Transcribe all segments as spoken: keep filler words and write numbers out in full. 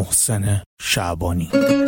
محسن شعبانی.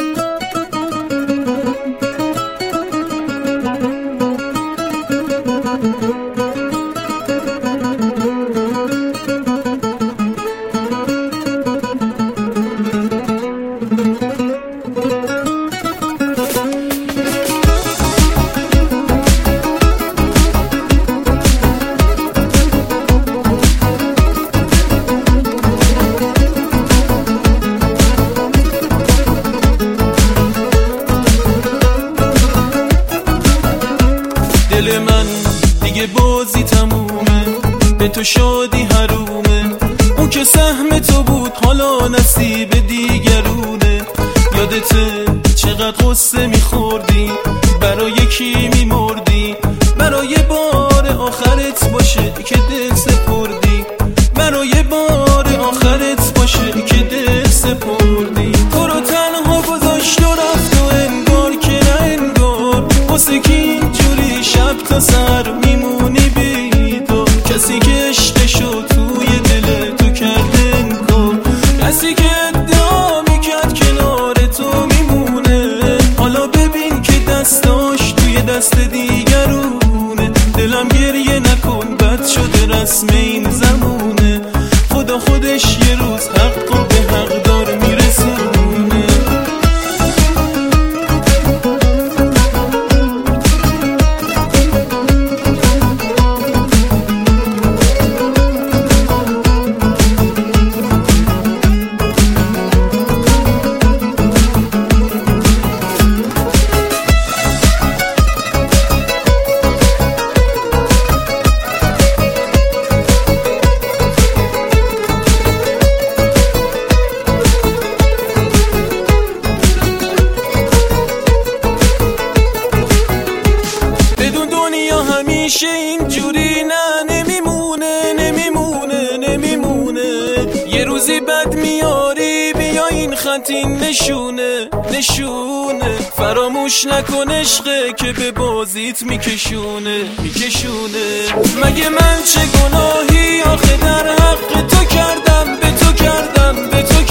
دل من دیگه بازی تمومه، به تو شادی حرومه. اون که سهم تو بود حالا نصیب دیگرونه. یادته چقدر قصه میخوردی، برای کی میمردی؟ برای بار آخرت باشه که دل سپردی، برای بار آخرت باشه که دل سپردی. تو رو تنها گذاشت و رفت و انگار که نه انگار، واسه کی شب تا سر میمونی بیدار؟ کسی که عشقشو توی دل تو کرده انکار، کسی که ادعا میکرد کنار تو میمونه. حالا ببین که دستاش توی دست دیگرونه. دلم گریه نکن بد شده رسم این زمونه. خدا خودش یه روز حقو به حق دار میرسونه. همیشه اینجوری نه، نمیمونه نمیمونه نمیمونه. یه روزی بد میاری بیا این خطین نشونه نشونه. فراموش نکن عشقه که به بازیت میکشونه میکشونه. مگه من چه گناهی آخه در حق تو کردم، به تو کردم به تو